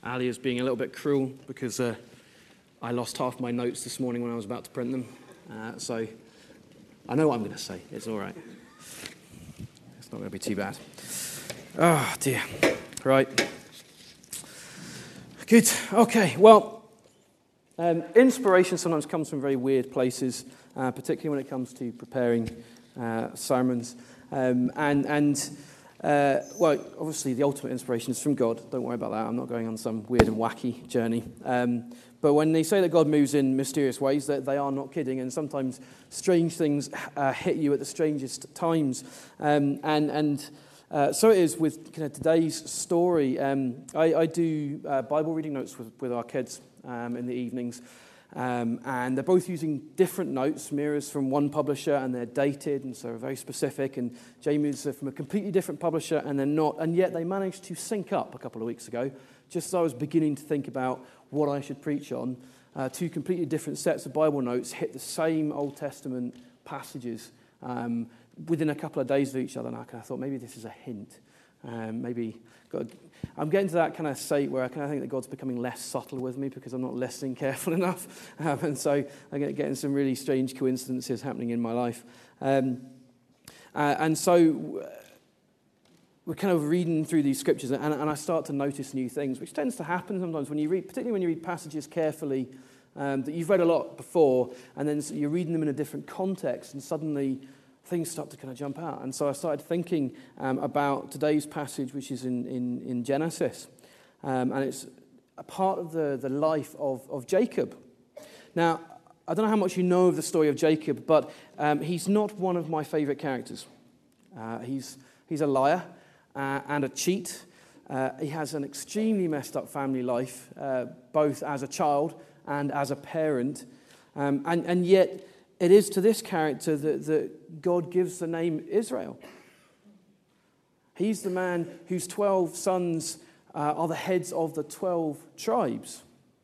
Ali is being a little bit cruel because I lost half my notes this morning when I was about to print them. So I know what I'm going to say. It's all right. It's not going to be too bad. Oh, dear. Right. Good. Okay. Well, inspiration sometimes comes from very weird places, particularly when it comes to preparing sermons. Well, obviously the ultimate inspiration is from God. Don't worry about that. I'm not going on some weird and wacky journey. But when they say that God moves in mysterious ways, that they are not kidding. And sometimes strange things hit you at the strangest times. So it is with today's story. I do Bible reading notes with our kids in the evenings. And they're both using different notes. Mira's from one publisher, and they're dated, and so very specific. And Jamie's from a completely different publisher, and they're not. And yet they managed to sync up a couple of weeks ago, just as I was beginning to think about what I should preach on. Two completely different sets of Bible notes hit the same Old Testament passages within a couple of days of each other. And I kind of thought, maybe this is a hint. Maybe God... I'm getting to that kind of state where I kind of think that God's becoming less subtle with me because I'm not listening careful enough. And so I'm getting some really strange coincidences happening in my life. And so we're kind of reading through these scriptures, and I start to notice new things, which tends to happen sometimes when you read, particularly when you read passages carefully that you've read a lot before, and then you're reading them in a different context, and suddenly things start to kind of jump out. And so I started thinking about today's passage, which is in Genesis. And it's a part of the life of Jacob. Now, I don't know how much you know of the story of Jacob, but he's not one of my favorite characters. He's a liar and a cheat. He has an extremely messed up family life, both as a child and as a parent. And yet, it is to this character that God gives the name Israel. He's the man whose 12 sons are the heads of the 12 tribes.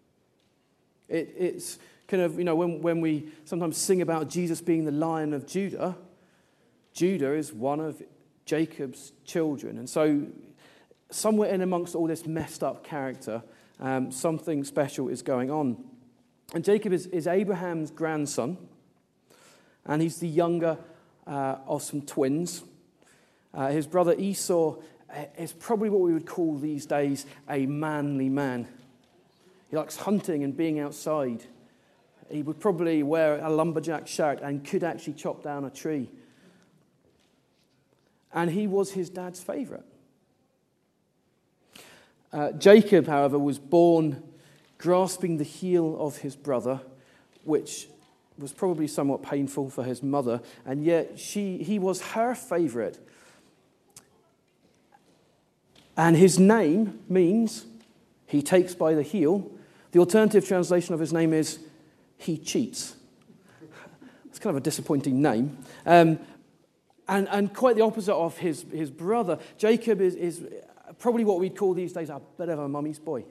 It's kind of, when we sometimes sing about Jesus being the Lion of Judah, Judah is one of Jacob's children. And so somewhere in amongst all this messed up character, something special is going on. And Jacob is Abraham's grandson. And he's the younger of some twins. His brother Esau is probably what we would call these days a manly man. He likes hunting and being outside. He would probably wear a lumberjack shirt and could actually chop down a tree. And he was his dad's favorite. Jacob, however, was born grasping the heel of his brother, which was probably somewhat painful for his mother, and yet he was her favorite. And his name means he takes by the heel. The alternative translation of his name is he cheats. It's kind of a disappointing name. And quite the opposite of his brother. Jacob is probably what we'd call these days a bit of a mummy's boy.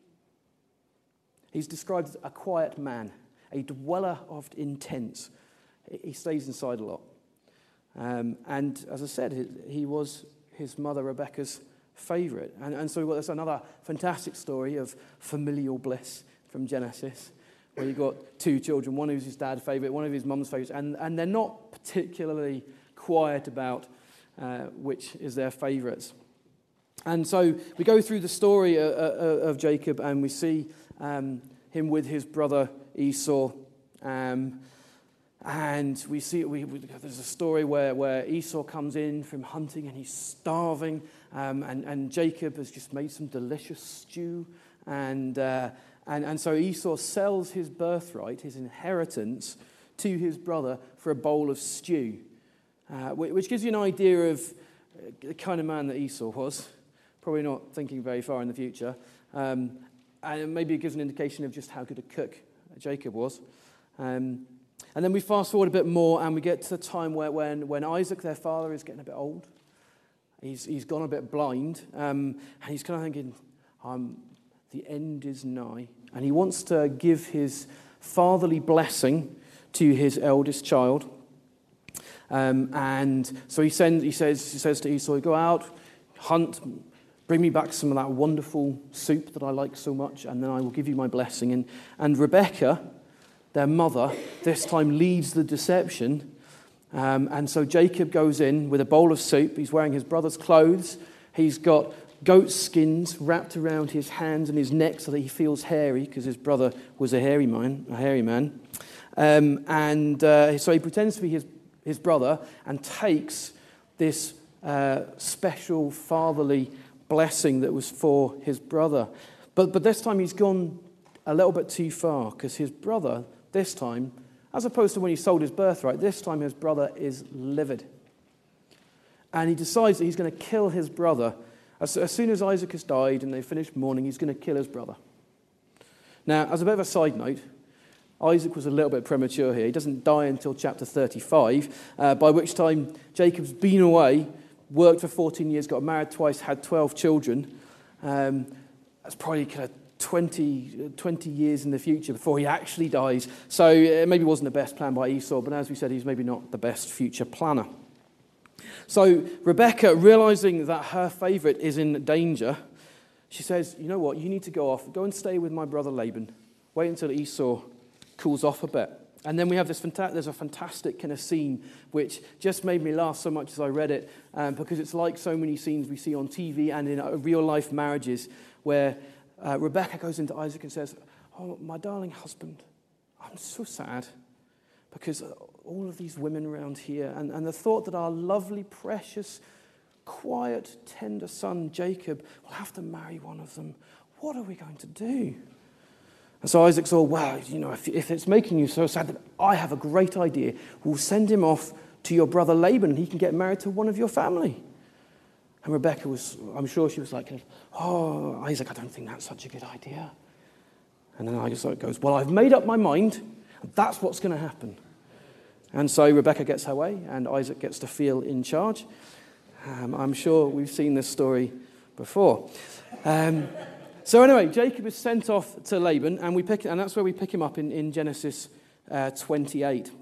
He's described as a quiet man, a dweller of intents. He stays inside a lot. And as I said, he was his mother Rebecca's favourite. And so there's another fantastic story of familial bliss from Genesis, where you've got two children, one who's his dad's favourite, one of his mum's favourites, and they're not particularly quiet about which is their favourites. And so we go through the story of Jacob, and we see him with his brother Esau, and we see there's a story where Esau comes in from hunting and he's starving, and Jacob has just made some delicious stew, and so Esau sells his birthright, his inheritance, to his brother for a bowl of stew, which gives you an idea of the kind of man that Esau was. Probably not thinking very far in the future. And maybe it gives an indication of just how good a cook Jacob was. And then we fast forward a bit more, and we get to the time when Isaac, their father, is getting a bit old. He's gone a bit blind, and he's kind of thinking, the end is nigh. And he wants to give his fatherly blessing to his eldest child. And so he says to Esau, go out, hunt, Bring me back some of that wonderful soup that I like so much, and then I will give you my blessing. And Rebekah, their mother, this time leads the deception. And so Jacob goes in with a bowl of soup. He's wearing his brother's clothes. He's got goat skins wrapped around his hands and his neck so that he feels hairy, because his brother was a hairy man. So he pretends to be his brother and takes this special fatherly blessing that was for his brother. But this time he's gone a little bit too far, because his brother, this time, as opposed to when he sold his birthright, this time his brother is livid. And he decides that he's going to kill his brother. As soon as Isaac has died and they've finished mourning, he's going to kill his brother. Now, as a bit of a side note, Isaac was a little bit premature here. He doesn't die until chapter 35, by which time Jacob's been away, worked for 14 years, got married twice, had 12 children. That's probably kind of 20 years in the future before he actually dies. So it maybe wasn't the best plan by Esau, but as we said, he's maybe not the best future planner. So Rebekah, realizing that her favorite is in danger, she says, you know what, you need to go and stay with my brother Laban. Wait until Esau cools off a bit. And then we have there's a fantastic kind of scene which just made me laugh so much as I read it, because it's like so many scenes we see on TV and in real life marriages where Rebekah goes into Isaac and says, oh, my darling husband, I'm so sad because all of these women around here and the thought that our lovely, precious, quiet, tender son Jacob will have to marry one of them. What are we going to do? And so Isaac's all, well, if it's making you so sad, then I have a great idea. We'll send him off to your brother Laban and he can get married to one of your family. And Rebekah I'm sure she was like, oh, Isaac, I don't think that's such a good idea. And then Isaac goes, well, I've made up my mind, and that's what's going to happen. And so Rebekah gets her way, and Isaac gets to feel in charge. I'm sure we've seen this story before. So anyway, Jacob is sent off to Laban, and that's where we pick him up in Genesis 28.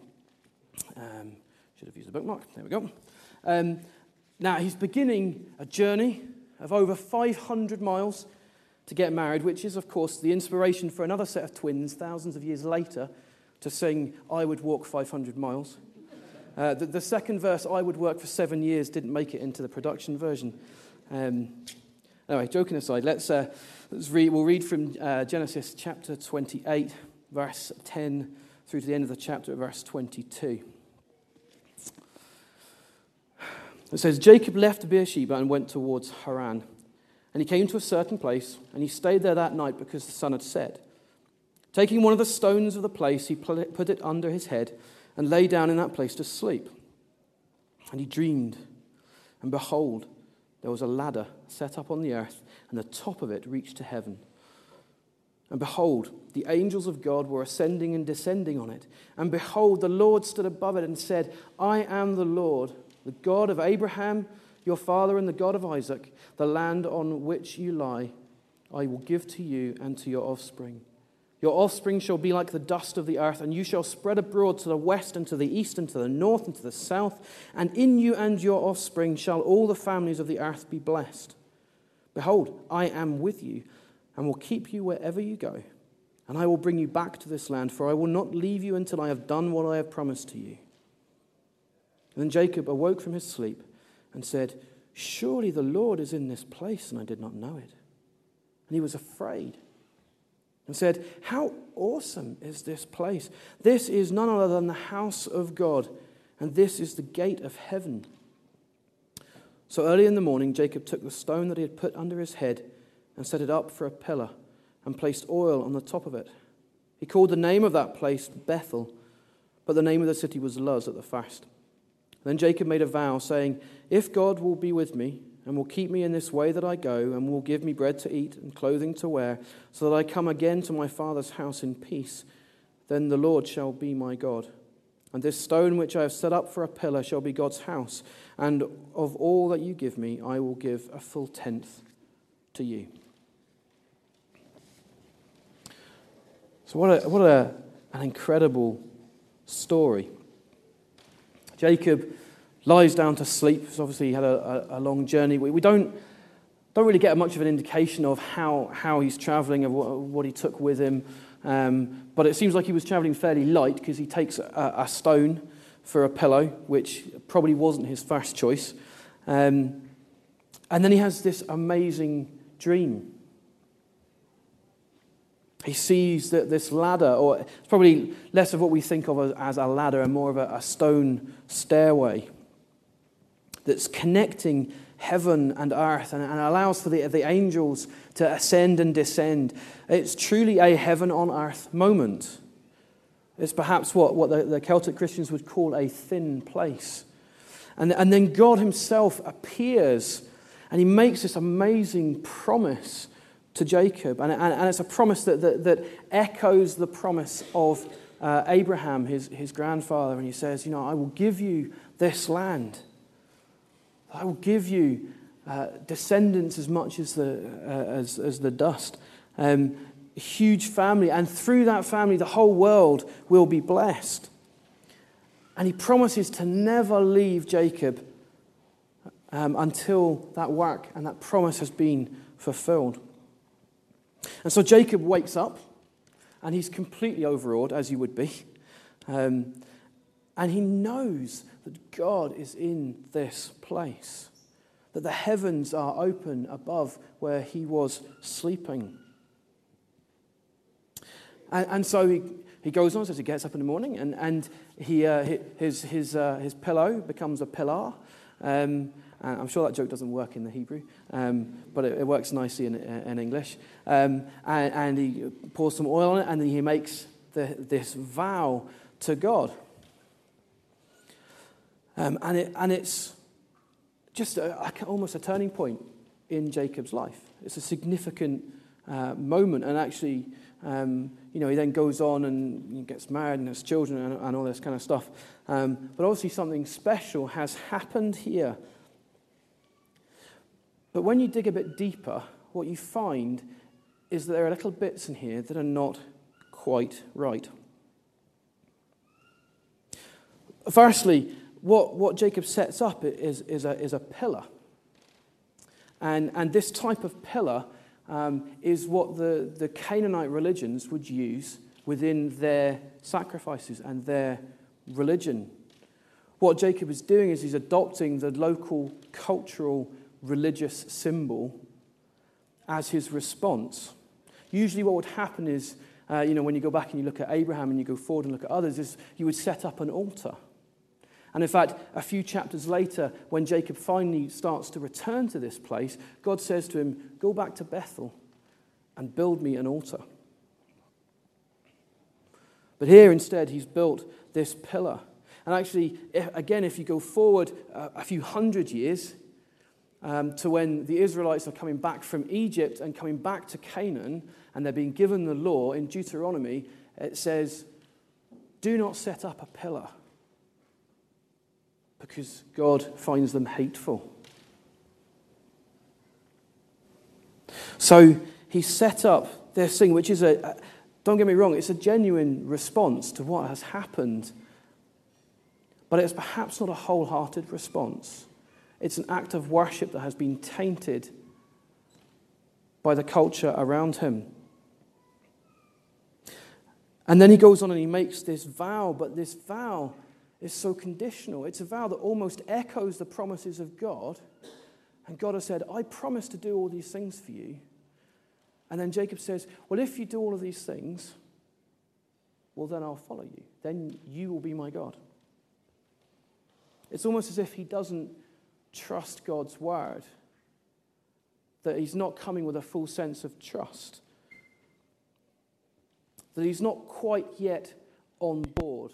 Should have used a bookmark. There we go. Now, he's beginning a journey of over 500 miles to get married, which is, of course, the inspiration for another set of twins thousands of years later to sing, I would walk 500 miles. The second verse, I would work for 7 years, didn't make it into the production version. Anyway, joking aside, let's read. We'll read from Genesis chapter 28, verse 10, through to the end of the chapter, verse 22. It says, Jacob left Beersheba and went towards Haran. And he came to a certain place, and he stayed there that night because the sun had set. Taking one of the stones of the place, he put it under his head and lay down in that place to sleep. And he dreamed, and behold, there was a ladder set up on the earth, and the top of it reached to heaven. And behold, the angels of God were ascending and descending on it. And behold, the Lord stood above it and said, I am the Lord, the God of Abraham, your father, and the God of Isaac. The land on which you lie, I will give to you and to your offspring. Your offspring shall be like the dust of the earth, and you shall spread abroad to the west and to the east and to the north and to the south. And in you and your offspring shall all the families of the earth be blessed. Behold, I am with you and will keep you wherever you go. And I will bring you back to this land, for I will not leave you until I have done what I have promised to you. And then Jacob awoke from his sleep and said, surely the Lord is in this place, and I did not know it. And he was afraid and said, how awesome is this place? This is none other than the house of God, and this is the gate of heaven. So early in the morning, Jacob took the stone that he had put under his head and set it up for a pillar and placed oil on the top of it. He called the name of that place Bethel, but the name of the city was Luz at the first. Then Jacob made a vow, saying, if God will be with me and will keep me in this way that I go, and will give me bread to eat and clothing to wear, so that I come again to my father's house in peace, then the Lord shall be my God. And this stone which I have set up for a pillar shall be God's house, and of all that you give me, I will give a full tenth to you. So what an incredible story. Jacob lies down to sleep. So obviously he had a long journey. We don't Don't really get much of an indication of how he's traveling and what he took with him. But it seems like he was traveling fairly light because he takes a stone for a pillow, which probably wasn't his first choice. And then he has this amazing dream. He sees that this ladder, or it's probably less of what we think of as a ladder and more of a stone stairway that's connecting heaven and earth and allows for the angels to ascend and descend. It's truly a heaven on earth moment. It's perhaps what the Celtic Christians would call a thin place. And then God himself appears and he makes this amazing promise to Jacob. And it's a promise that echoes the promise of Abraham, his grandfather. And he says, I will give you this land. I will give you descendants as much as the dust. A huge family. And through that family, the whole world will be blessed. And he promises to never leave Jacob until that work and that promise has been fulfilled. And so Jacob wakes up, and he's completely overawed, as you would be. And he knows that God is in this place, that the heavens are open above where he was sleeping. And so he goes on, says he gets up in the morning, and his pillow becomes a pillar. I'm sure that joke doesn't work in the Hebrew, but it works nicely in English. And he pours some oil on it, and then he makes this vow to God. And it's just almost a turning point in Jacob's life. It's a significant moment, and actually, he then goes on and he gets married and has children and all this kind of stuff. But obviously something special has happened here. But when you dig a bit deeper, what you find is that there are little bits in here that are not quite right. Firstly, what Jacob sets up is a pillar. And this type of pillar is what the Canaanite religions would use within their sacrifices and their religion. What Jacob is doing is he's adopting the local cultural religious symbol as his response. Usually what would happen is, when you go back and you look at Abraham and you go forward and look at others, is you would set up an altar. And in fact, a few chapters later, when Jacob finally starts to return to this place, God says to him, go back to Bethel and build me an altar. But here instead, he's built this pillar. And actually, if you go forward a few hundred years to when the Israelites are coming back from Egypt and coming back to Canaan, and they're being given the law, in Deuteronomy, it says, do not set up a pillar, because God finds them hateful. So he set up this thing, which is don't get me wrong, it's a genuine response to what has happened. But it's perhaps not a wholehearted response. It's an act of worship that has been tainted by the culture around him. And then he goes on and he makes this vow, but this vow is so conditional. It's a vow that almost echoes the promises of God. And God has said, I promise to do all these things for you. And then Jacob says, well, if you do all of these things, well, then I'll follow you. Then you will be my God. It's almost as if he doesn't trust God's word, that he's not coming with a full sense of trust, that he's not quite yet on board.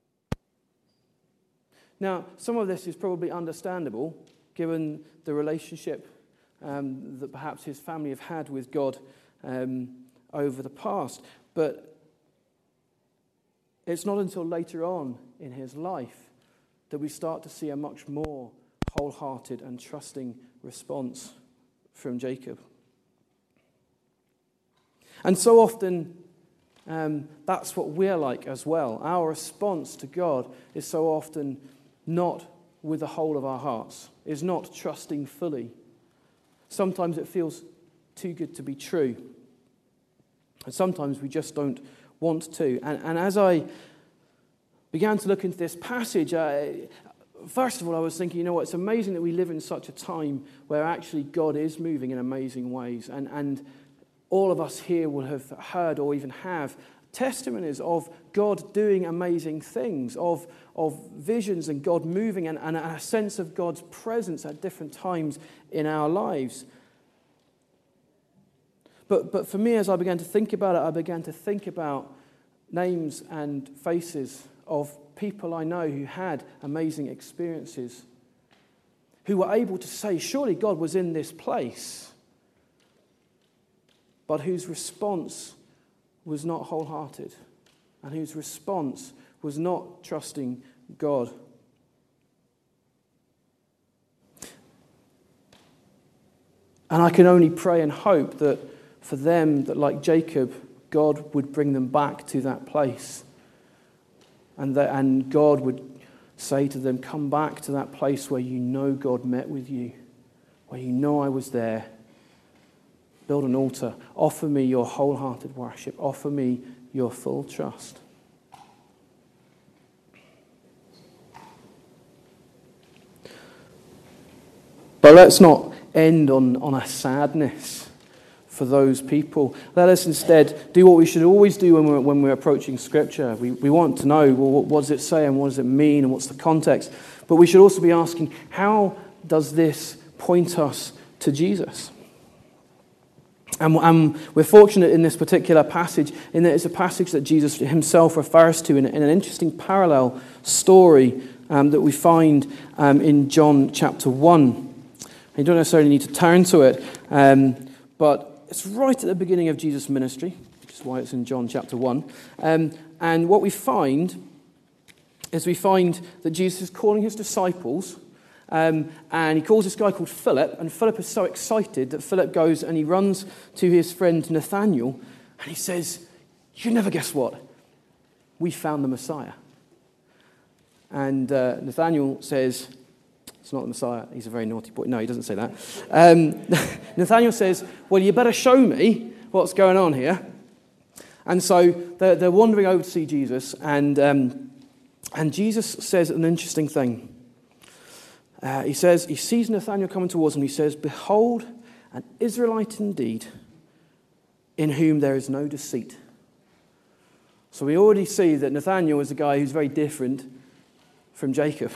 Now, some of this is probably understandable, given the relationship that perhaps his family have had with God over the past. But it's not until later on in his life that we start to see a much more wholehearted and trusting response from Jacob. And so often, that's what we're like as well. Our response to God is so often not with the whole of our hearts, is not trusting fully. Sometimes it feels too good to be true. And sometimes we just don't want to. And as I began to look into this passage, first of all, I was thinking, it's amazing that we live in such a time where actually God is moving in amazing ways. And all of us here will have heard or even have testimonies of God doing amazing things, of visions and God moving and a sense of God's presence at different times in our lives. But for me, as I began to think about it, I began to think about names and faces of people I know who had amazing experiences, who were able to say, surely God was in this place, but whose response was not wholehearted, and whose response was not trusting God. And I can only pray and hope that for them, that like Jacob, God would bring them back to that place. And God would say to them, come back to that place where you know God met with you, where you know I was there. Build an altar. Offer me your wholehearted worship. Offer me your full trust. But let's not end on a sadness for those people. Let us instead do what we should always do when we're approaching Scripture. We want to know, well, what does it say and what does it mean and what's the context? But we should also be asking, how does this point us to Jesus? And we're fortunate in this particular passage in that it's a passage that Jesus himself refers to in an interesting parallel story that we find in John chapter 1. You don't necessarily need to turn to it, but it's right at the beginning of Jesus' ministry, which is why it's in John chapter 1. And what we find is that Jesus is calling his disciples, and he calls this guy called Philip, and Philip is so excited that Philip goes and he runs to his friend Nathanael, and he says, you never guess what? We found the Messiah. And Nathanael says, it's not the Messiah, he's a very naughty boy. No, he doesn't say that. Nathanael says, well, you better show me what's going on here. And so they're wandering over to see Jesus, and Jesus says an interesting thing. He sees Nathanael coming towards him, he says, behold, an Israelite indeed, in whom there is no deceit. So we already see that Nathanael is a guy who's very different from Jacob,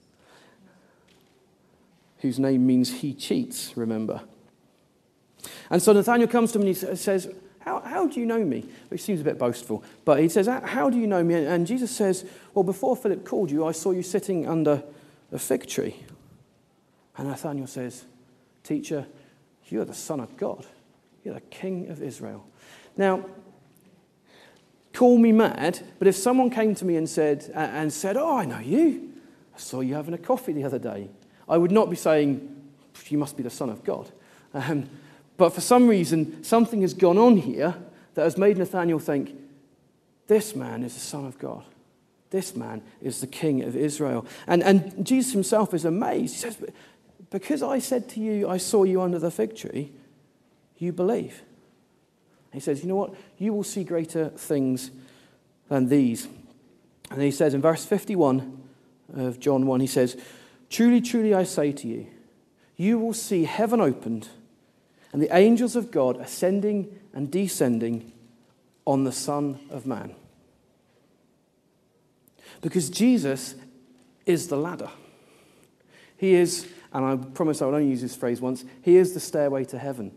whose name means he cheats, remember. And so Nathanael comes to him and he says, how do you know me? Which seems a bit boastful. But he says, how do you know me? And Jesus says, well, before Philip called you, I saw you sitting under a fig tree. And Nathanael says, teacher, you're the Son of God. You're the King of Israel. Now, call me mad, but if someone came to me and said, oh, I know you. I saw you having a coffee the other day. I would not be saying, you must be the Son of God. But for some reason, something has gone on here that has made Nathanael think, this man is the Son of God. This man is the King of Israel. And Jesus himself is amazed. He says, because I said to you, I saw you under the fig tree, you believe. He says, you know what? You will see greater things than these. And he says in verse 51 of John 1, he says, truly, truly, I say to you, you will see heaven opened and the angels of God ascending and descending on the Son of Man. Because Jesus is the ladder. He is, and I promise I will only use this phrase once, he is the stairway to heaven.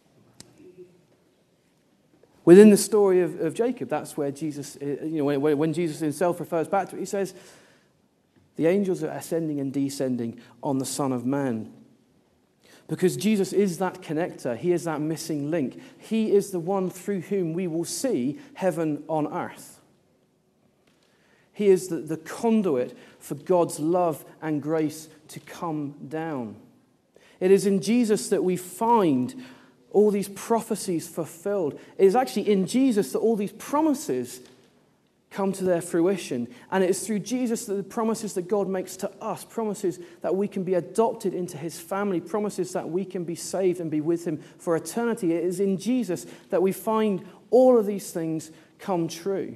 Within the story of Jacob, that's where Jesus, when Jesus himself refers back to it, he says, the angels are ascending and descending on the Son of Man. Because Jesus is that connector. He is that missing link. He is the one through whom we will see heaven on earth. He is the conduit for God's love and grace to come down. It is in Jesus that we find all these prophecies fulfilled. It is actually in Jesus that all these promises come to their fruition. And it is through Jesus that the promises that God makes to us, promises that we can be adopted into his family, promises that we can be saved and be with him for eternity. It is in Jesus that we find all of these things come true.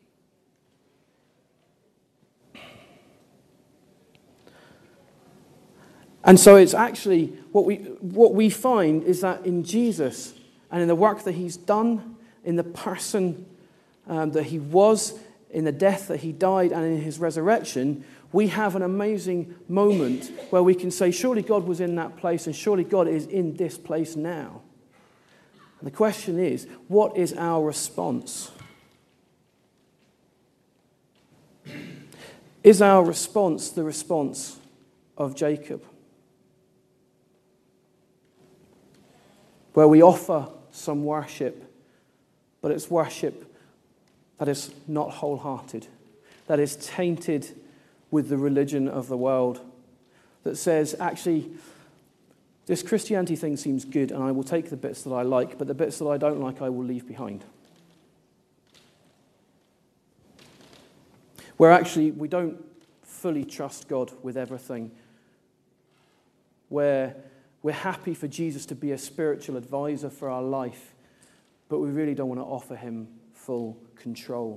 And so it's actually, what we find is that in Jesus and in the work that he's done, in the person that he was, in the death that he died, and in his resurrection, we have an amazing moment where we can say, surely God was in that place, and surely God is in this place now. And the question is, what is our response? Is our response the response of Jacob, where we offer some worship, but it's worship that is not wholehearted, that is tainted with the religion of the world, that says, actually, this Christianity thing seems good, and I will take the bits that I like, but the bits that I don't like, I will leave behind. Where actually we don't fully trust God with everything, where we're happy for Jesus to be a spiritual advisor for our life, but we really don't want to offer him full control.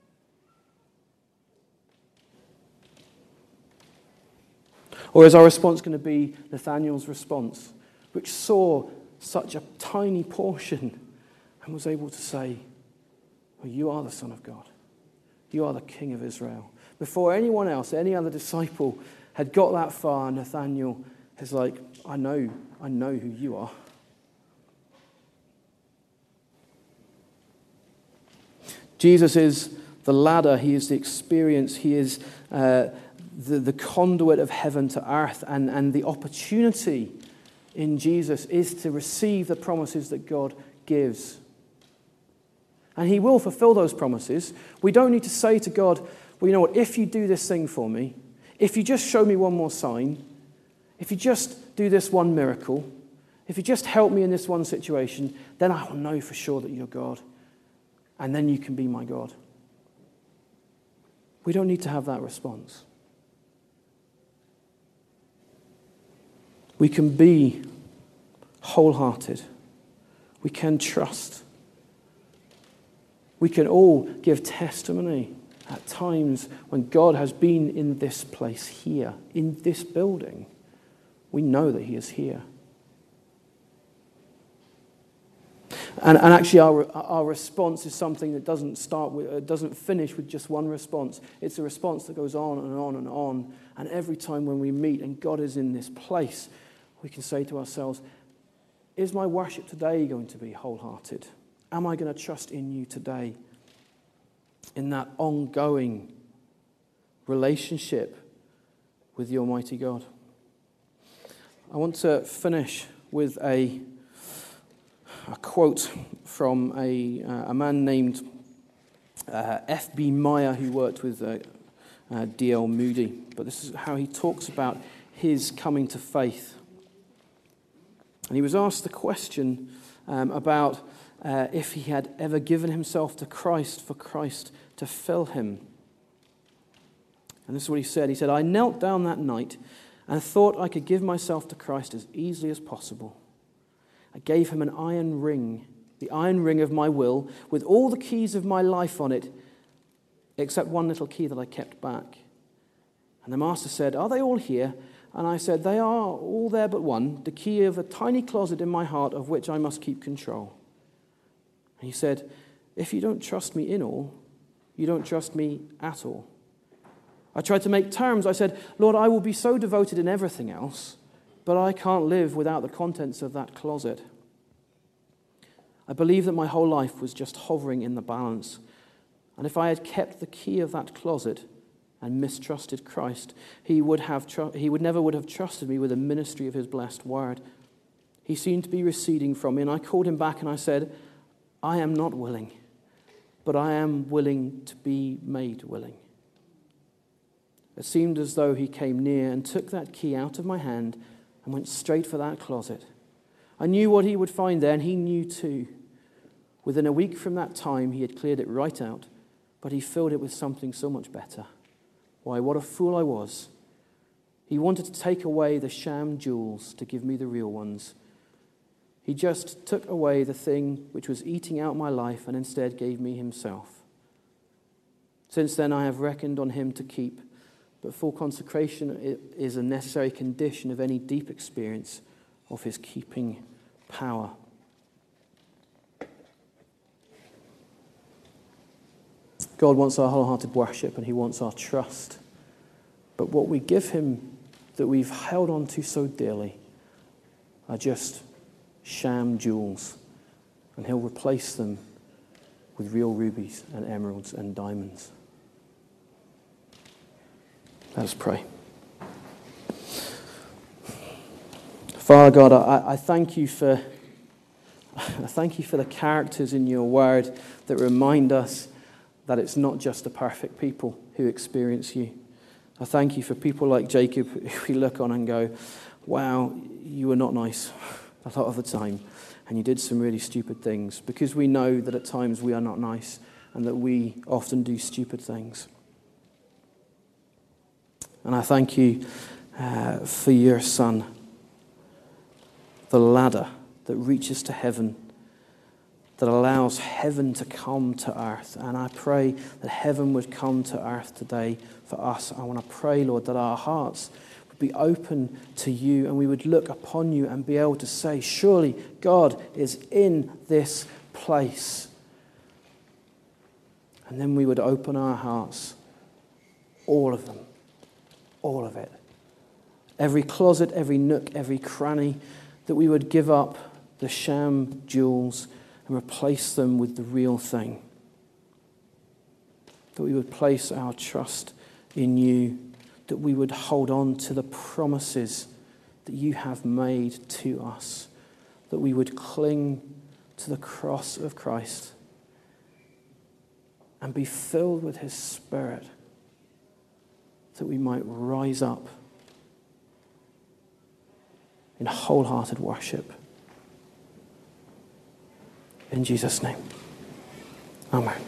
Or is our response going to be Nathanael's response, which saw such a tiny portion and was able to say, well, you are the Son of God. You are the King of Israel. Before anyone else, any other disciple had got that far, Nathanael is like, I know who you are. Jesus is the ladder. He is the experience. He is the conduit of heaven to earth. And the opportunity in Jesus is to receive the promises that God gives. And he will fulfill those promises. We don't need to say to God, well, you know what, if you do this thing for me, if you just show me one more sign, if you just do this one miracle, if you just help me in this one situation, then I will know for sure that you're God. And then you can be my God. We don't need to have that response. We can be wholehearted. We can trust. We can all give testimony at times when God has been in this place here, in this building. We know that he is here. And actually our response is something that doesn't finish with just one response. It's a response that goes on and on and on. And every time when we meet and God is in this place, we can say to ourselves, is my worship today going to be wholehearted? Am I going to trust in you today? In that ongoing relationship with the Almighty God. I want to finish with a quote from a man named F.B. Meyer, who worked with D.L. Moody. But this is how he talks about his coming to faith. And he was asked the question about if he had ever given himself to Christ for Christ to fill him. And this is what he said. He said, I knelt down that night and thought I could give myself to Christ as easily as possible. I gave him an iron ring, the iron ring of my will, with all the keys of my life on it, except one little key that I kept back. And the master said, are they all here? And I said, they are all there but one, the key of a tiny closet in my heart of which I must keep control. And he said, if you don't trust me in all, you don't trust me at all. I tried to make terms. I said, Lord, I will be so devoted in everything else, but I can't live without the contents of that closet. I believe that my whole life was just hovering in the balance. And if I had kept the key of that closet and mistrusted Christ, he would never have trusted me with the ministry of his blessed word. He seemed to be receding from me, and I called him back and I said, I am not willing, but I am willing to be made willing. It seemed as though he came near and took that key out of my hand and went straight for that closet. I knew what he would find there, and he knew too. Within a week from that time, he had cleared it right out, but but he filled it with something so much better. Why, what a fool I was. He wanted to take away the sham jewels to give me the real ones. He just took away the thing which was eating out my life and instead gave me himself. Since then I have reckoned on him to keep, but full consecration is a necessary condition of any deep experience of his keeping power. God wants our wholehearted worship and he wants our trust. But what we give him that we've held on to so dearly are just sham jewels. And he'll replace them with real rubies and emeralds and diamonds. Let us pray. Father God, I thank you for the characters in your word that remind us that it's not just the perfect people who experience you. I thank you for people like Jacob who we look on and go, wow, you were not nice a lot of the time, and you did some really stupid things, because we know that at times we are not nice and that we often do stupid things. And I thank you for your Son, the ladder that reaches to heaven, that allows heaven to come to earth. And I pray that heaven would come to earth today for us. I want to pray, Lord, that our hearts would be open to you and we would look upon you and be able to say, surely God is in this place. And then we would open our hearts, all of them, all of it. Every closet, every nook, every cranny, that we would give up the sham jewels and replace them with the real thing. That we would place our trust in you, that we would hold on to the promises that you have made to us, that we would cling to the cross of Christ and be filled with his Spirit, that we might rise up in wholehearted worship. In Jesus' name, amen.